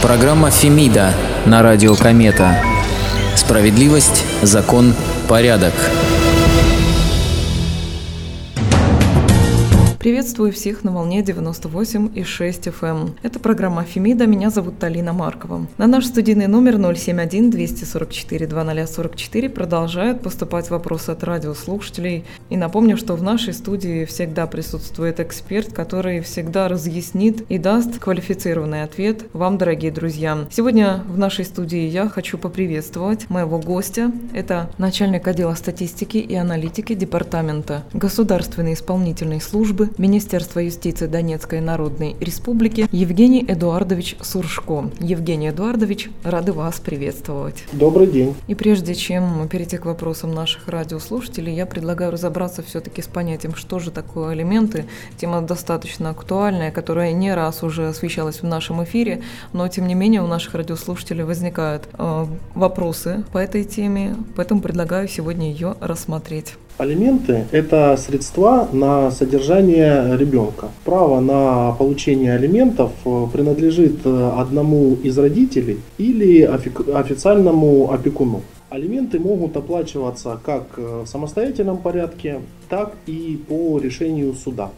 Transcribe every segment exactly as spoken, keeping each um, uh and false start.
Программа «Фемида» на радио «Комета». Справедливость, закон, порядок. Приветствую всех на волне девяносто восемь и шесть эф эм. Это программа «Фемида», меня зовут Талина Маркова. На наш студийный номер ноль семь один двести сорок четыре двадцать сорок четыре продолжают поступать вопросы от радиослушателей. И напомню, что в нашей студии всегда присутствует эксперт, который всегда разъяснит и даст квалифицированный ответ вам, дорогие друзья. Сегодня в нашей студии я хочу поприветствовать моего гостя. Это начальник отдела статистики и аналитики Департамента Государственной исполнительной службы Министерства юстиции Донецкой Народной Республики Евгений Эдуардович Суршко. Евгений Эдуардович, рады вас приветствовать. Добрый день. И прежде чем перейти к вопросам наших радиослушателей, я предлагаю разобраться все-таки с понятием, что же такое алименты. Тема достаточно актуальная, которая не раз уже освещалась в нашем эфире, но тем не менее у наших радиослушателей возникают э, вопросы по этой теме, поэтому предлагаю сегодня ее рассмотреть. Алименты – это средства на содержание ребенка. Право на получение алиментов принадлежит одному из родителей или официальному опекуну. Алименты могут оплачиваться как в самостоятельном порядке, так и по решению суда.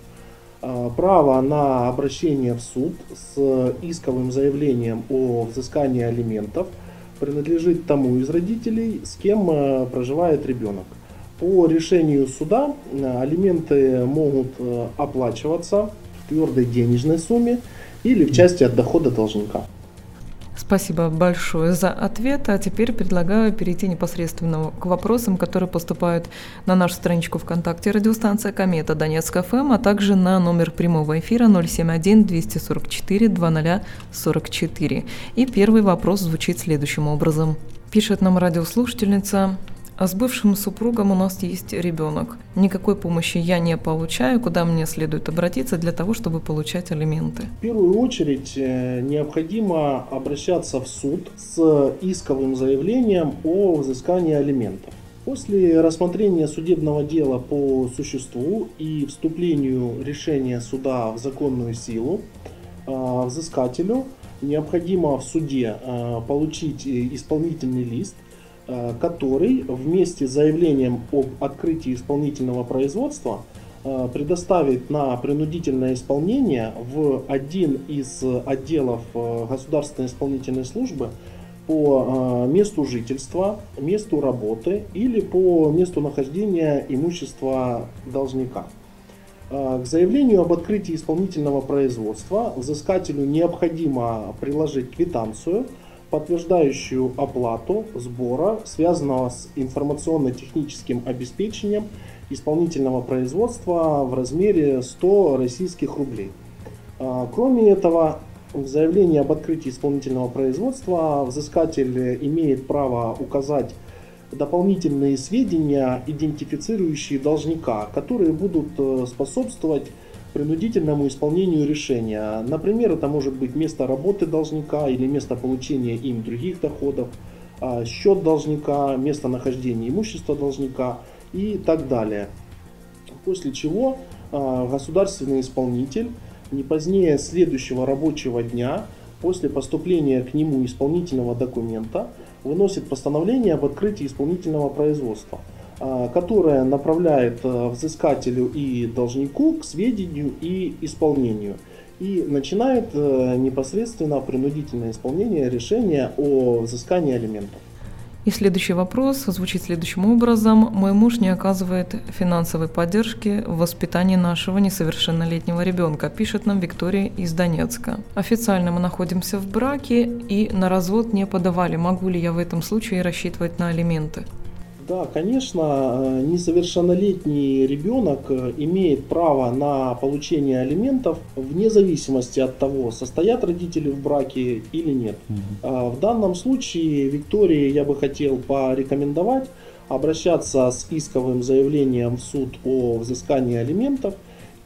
Право на обращение в суд с исковым заявлением о взыскании алиментов принадлежит тому из родителей, с кем проживает ребенок. По решению суда алименты могут оплачиваться в твердой денежной сумме или в части от дохода должника. Спасибо большое за ответ. А теперь предлагаю перейти непосредственно к вопросам, которые поступают на нашу страничку ВКонтакте радиостанция «Комета» Донецк эф эм, а также на номер прямого эфира ноль семь один двести сорок четыре двадцать сорок четыре. И первый вопрос звучит следующим образом. Пишет нам радиослушательница: а с бывшим супругом у нас есть ребенок. Никакой помощи я не получаю. Куда мне следует обратиться для того, чтобы получать алименты? В первую очередь необходимо обращаться в суд с исковым заявлением о взыскании алиментов. После рассмотрения судебного дела по существу и вступлению решения суда в законную силу, взыскателю необходимо в суде получить исполнительный лист, который вместе с заявлением об открытии исполнительного производства предоставит на принудительное исполнение в один из отделов Государственной исполнительной службы по месту жительства, месту работы или по месту нахождения имущества должника. К заявлению об открытии исполнительного производства взыскателю необходимо приложить квитанцию, подтверждающую оплату сбора, связанного с информационно-техническим обеспечением исполнительного производства в размере сто российских рублей. Кроме этого, в заявлении об открытии исполнительного производства взыскатель имеет право указать дополнительные сведения, идентифицирующие должника, которые будут способствовать принудительному исполнению решения. Например, это может быть место работы должника или место получения им других доходов, счет должника, местонахождение имущества должника и так далее. После чего государственный исполнитель не позднее следующего рабочего дня после поступления к нему исполнительного документа выносит постановление об открытии исполнительного производства, которая направляет взыскателю и должнику к сведению и исполнению. И начинает непосредственно принудительное исполнение решения о взыскании алиментов. И следующий вопрос звучит следующим образом. Мой муж не оказывает финансовой поддержки в воспитании нашего несовершеннолетнего ребенка, пишет нам Виктория из Донецка. Официально мы находимся в браке и на развод не подавали. Могу ли я в этом случае рассчитывать на алименты? Да, конечно, несовершеннолетний ребенок имеет право на получение алиментов вне зависимости от того, состоят родители в браке или нет. Mm-hmm. В данном случае Виктории я бы хотел порекомендовать обращаться с исковым заявлением в суд о взыскании алиментов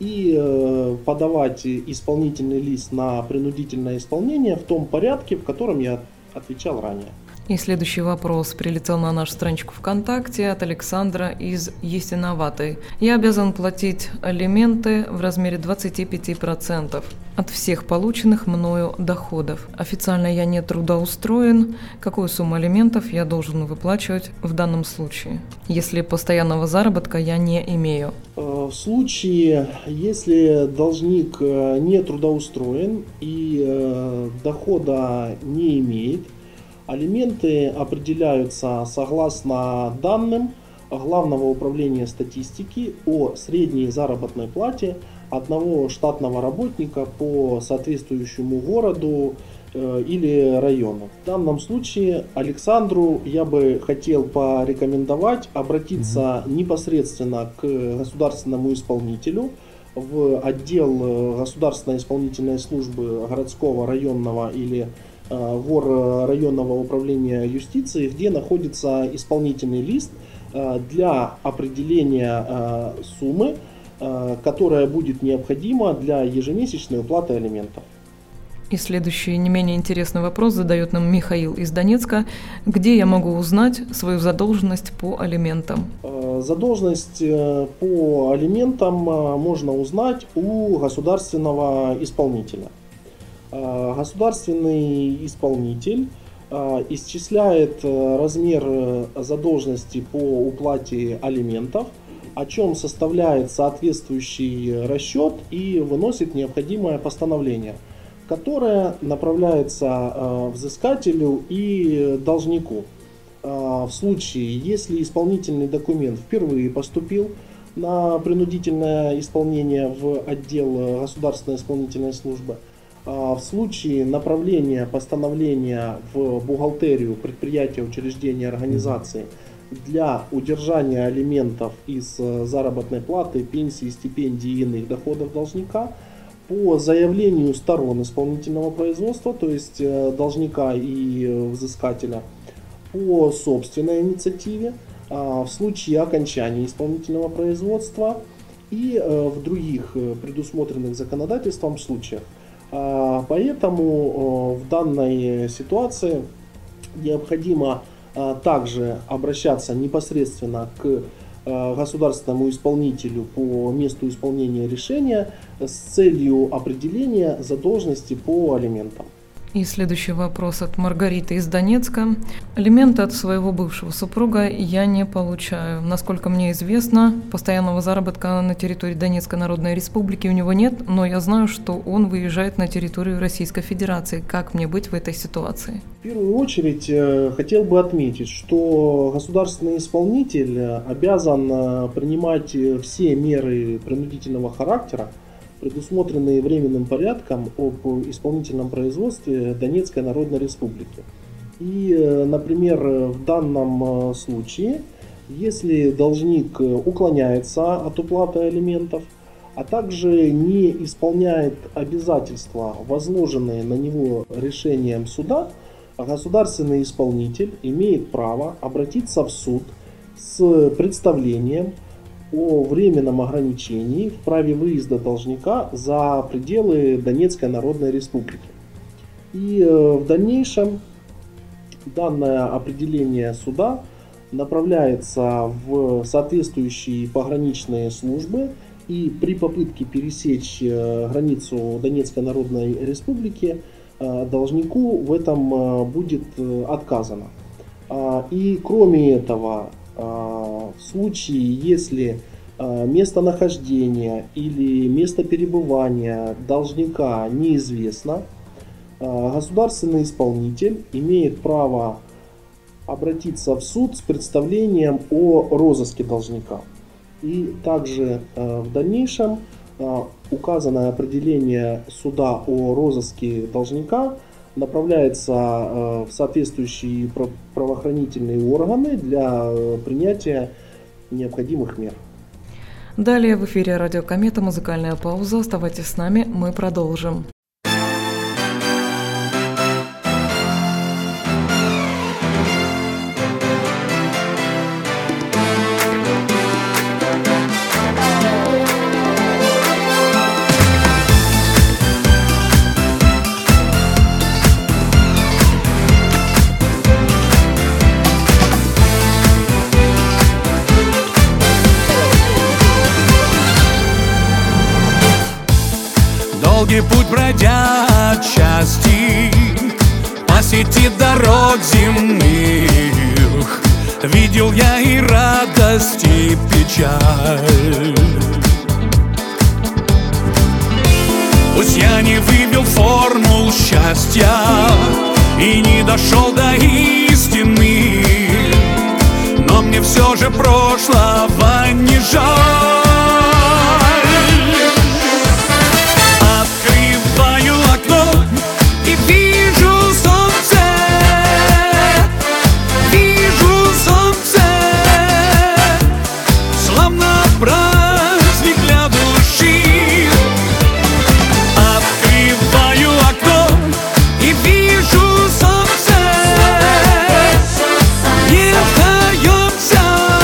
и подавать исполнительный лист на принудительное исполнение в том порядке, в котором я отвечал ранее. И следующий вопрос прилетел на нашу страничку ВКонтакте от Александра из Ясиноватой. Я обязан платить алименты в размере двадцать пять процентов от всех полученных мною доходов. Официально я не трудоустроен. Какую сумму алиментов я должен выплачивать в данном случае, если постоянного заработка я не имею? В случае, если должник не трудоустроен и дохода не имеет, алименты определяются согласно данным Главного управления статистики о средней заработной плате одного штатного работника по соответствующему городу э, или району. В данном случае Александру я бы хотел порекомендовать обратиться непосредственно к государственному исполнителю в отдел Государственной исполнительной службы городского, районного или ГОР районного управления юстиции, где находится исполнительный лист для определения суммы, которая будет необходима для ежемесячной уплаты алиментов. И следующий не менее интересный вопрос задает нам Михаил из Донецка. Где я могу узнать свою задолженность по алиментам? Задолженность по алиментам можно узнать у государственного исполнителя. Государственный исполнитель исчисляет размер задолженности по уплате алиментов, о чем составляет соответствующий расчет и выносит необходимое постановление, которое направляется взыскателю и должнику. В случае, если исполнительный документ впервые поступил на принудительное исполнение в отдел Государственной исполнительной службы, в случае направления постановления в бухгалтерию предприятия, учреждения, организации для удержания алиментов из заработной платы, пенсии, стипендий и иных доходов должника, по заявлению сторон исполнительного производства, то есть должника и взыскателя, по собственной инициативе, в случае окончания исполнительного производства и в других предусмотренных законодательством случаях. Поэтому в данной ситуации необходимо также обращаться непосредственно к государственному исполнителю по месту исполнения решения с целью определения задолженности по алиментам. И следующий вопрос от Маргариты из Донецка. Алименты от своего бывшего супруга я не получаю. Насколько мне известно, постоянного заработка на территории Донецкой Народной Республики у него нет, но я знаю, что он выезжает на территорию Российской Федерации. Как мне быть в этой ситуации? В первую очередь хотел бы отметить, что государственный исполнитель обязан принимать все меры принудительного характера, предусмотренные временным порядком об исполнительном производстве Донецкой Народной Республики. И, например, в данном случае, если должник уклоняется от уплаты алиментов, а также не исполняет обязательства, возложенные на него решением суда, государственный исполнитель имеет право обратиться в суд с представлением о временном ограничении в праве выезда должника за пределы Донецкой Народной Республики. И в дальнейшем данное определение суда направляется в соответствующие пограничные службы, и при попытке пересечь границу Донецкой Народной Республики должнику в этом будет отказано. И кроме этого, в случае, если местонахождение или место перебывания должника неизвестно, государственный исполнитель имеет право обратиться в суд с представлением о розыске должника. И также в дальнейшем указанное определение суда о розыске должника направляется в соответствующие правоохранительные органы для принятия необходимых мер. Далее в эфире радио Комета музыкальная пауза. Оставайтесь с нами, мы продолжим. долгий путь пройдя отчасти по сети дорог земных, видел я и радость, и печаль. Пусть я не вывел формул счастья и не дошел до истины, но мне все же прошлого не жаль. Открываю окно и вижу солнце, вижу солнце, словно праздник для души. Открываю окно и вижу солнце, не вдаемся,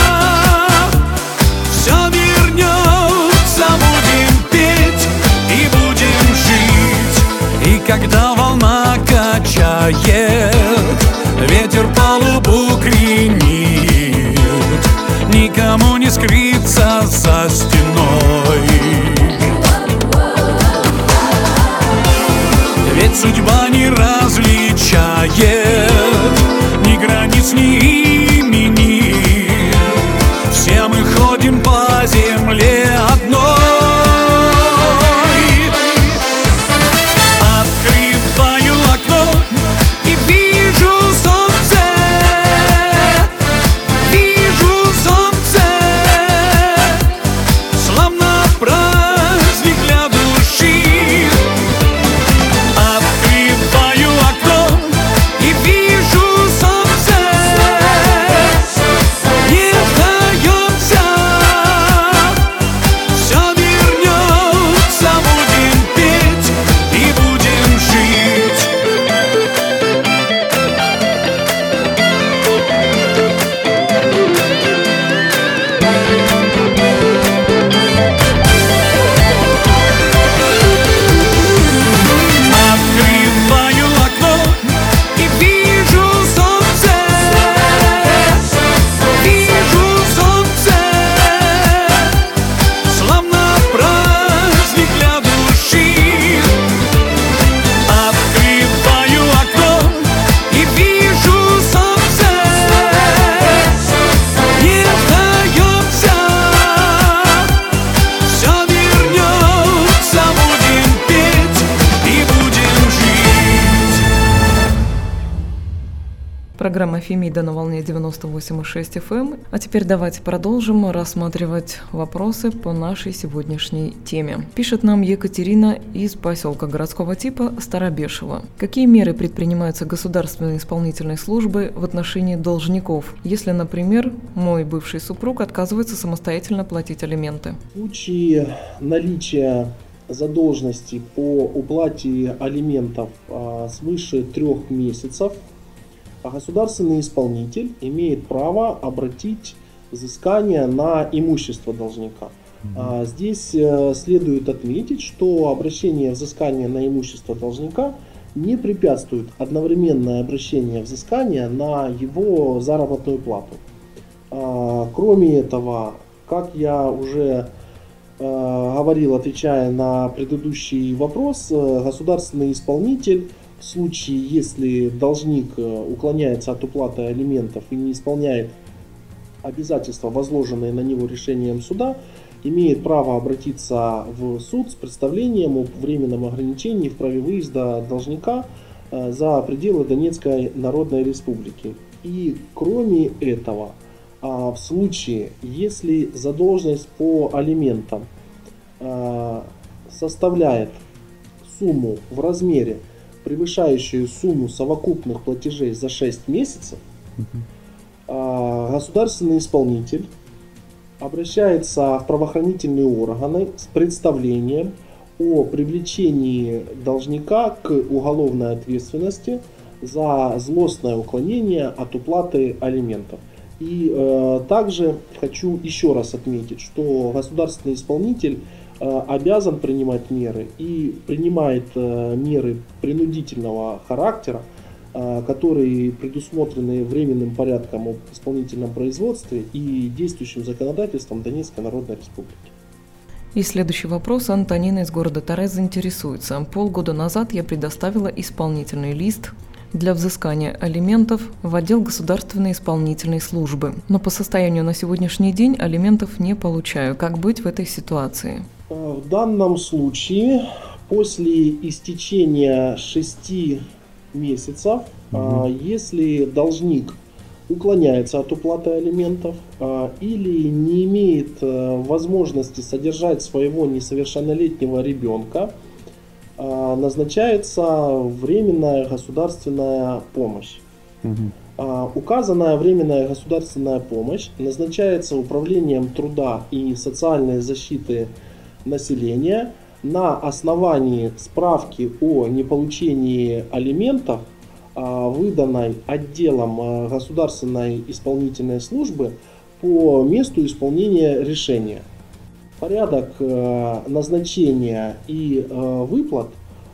все вернется, будем петь и будем жить. И когда волна качает, ветер палубу кренит, никому не скрыться за стеной. Ведь судьба не различает ни границ, ни имени. Все мы ходим по земле одной. Открываю окно и вижу солнце, вижу солнце, словно праздник для души. Открываю окно и вижу солнце, не вдаемся, все вернется, будем петь и будем жить. Открываю окно и вижу солнце, вижу солнце, словно праздник для души. Открываю окно и вижу солнце, не вдаемся, все вернется, будем петь и будем жить. Программа Фемида на волне девяносто восемь и шесть эф эм. А теперь давайте продолжим рассматривать вопросы по нашей сегодняшней теме. Пишет нам Екатерина из поселка городского типа Старобешево. Какие меры предпринимаются государственной исполнительной службой в отношении должников, если, например, мой бывший супруг отказывается самостоятельно платить алименты? В случае наличия задолженности по уплате алиментов а, свыше трех месяцев, а государственный исполнитель имеет право обратить взыскание на имущество должника. А, здесь а, следует отметить, что обращение взыскания на имущество должника не препятствует одновременное обращение взыскания на его заработную плату. А, кроме этого, как я уже а, говорил, отвечая на предыдущий вопрос, государственный исполнитель в случае, если должник уклоняется от уплаты алиментов и не исполняет обязательства, возложенные на него решением суда, имеет право обратиться в суд с представлением о временном ограничении в праве выезда должника за пределы Донецкой Народной Республики. И кроме этого, в случае, если задолженность по алиментам составляет сумму в размере, превышающую сумму совокупных платежей за шесть месяцев, государственный исполнитель обращается в правоохранительные органы с представлением о привлечении должника к уголовной ответственности за злостное уклонение от уплаты алиментов. И э, также хочу еще раз отметить, что государственный исполнитель э, обязан принимать меры и принимает э, меры принудительного характера, э, которые предусмотрены временным порядком об исполнительном производстве и действующим законодательством Донецкой Народной Республики. И следующий вопрос. Антонина из города Торез интересуется. Полгода назад я предоставила исполнительный лист для взыскания алиментов в отдел государственной исполнительной службы. Но по состоянию на сегодняшний день алиментов не получаю. Как быть в этой ситуации? В данном случае после истечения шести месяцев, угу. если должник уклоняется от уплаты алиментов или не имеет возможности содержать своего несовершеннолетнего ребенка, назначается временная государственная помощь. Угу. Указанная временная государственная помощь назначается Управлением труда и социальной защиты населения на основании справки о неполучении алиментов, выданной отделом государственной исполнительной службы по месту исполнения решения. Порядок назначения и выплат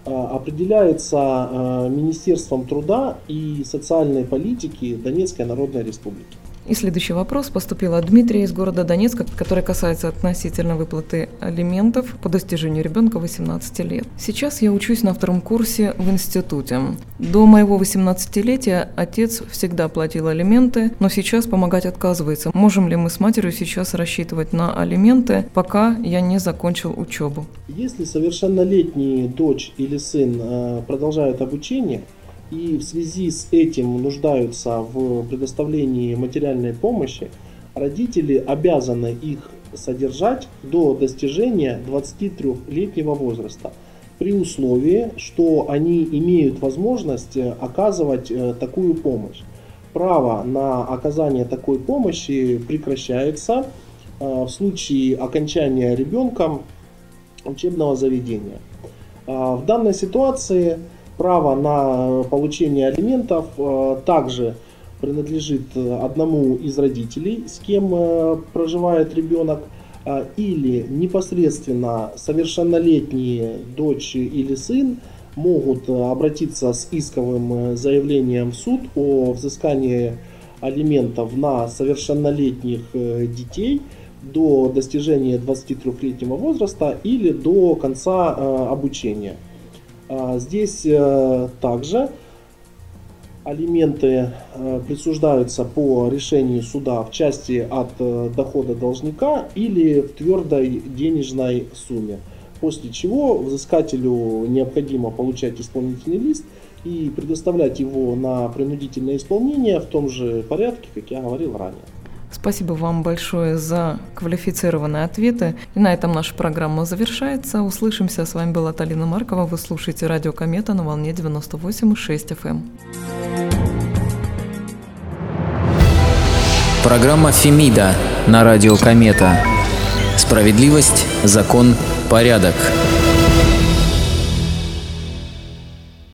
определяется Министерством труда и социальной политики Донецкой Народной Республики. И следующий вопрос поступил от Дмитрия из города Донецка, который касается относительно выплаты алиментов по достижению ребенка восемнадцати лет. Сейчас я учусь на втором курсе в институте. До моего восемнадцатилетия отец всегда платил алименты, но сейчас помогать отказывается. Можем ли мы с матерью сейчас рассчитывать на алименты, пока я не закончил учебу? Если совершеннолетняя дочь или сын продолжают обучение, и в связи с этим нуждаются в предоставлении материальной помощи, родители обязаны их содержать до достижения двадцатитрёхлетнего возраста, при условии, что они имеют возможность оказывать такую помощь. Право на оказание такой помощи прекращается в случае окончания ребенком учебного заведения. В данной ситуации право на получение алиментов также принадлежит одному из родителей, с кем проживает ребенок, или непосредственно совершеннолетние дочь или сын могут обратиться с исковым заявлением в суд о взыскании алиментов на совершеннолетних детей до достижения двадцатитрёхлетнего возраста или до конца обучения. Здесь также алименты присуждаются по решению суда в части от дохода должника или в твердой денежной сумме, после чего взыскателю необходимо получать исполнительный лист и предоставлять его на принудительное исполнение в том же порядке, как я говорил ранее. Спасибо вам большое за квалифицированные ответы. И на этом наша программа завершается. Услышимся. С вами была Талина Маркова. Вы слушаете радио Комета на волне девяносто восемь и шесть эф эм. Программа «Фемида» на радио Комета. Справедливость, закон, порядок.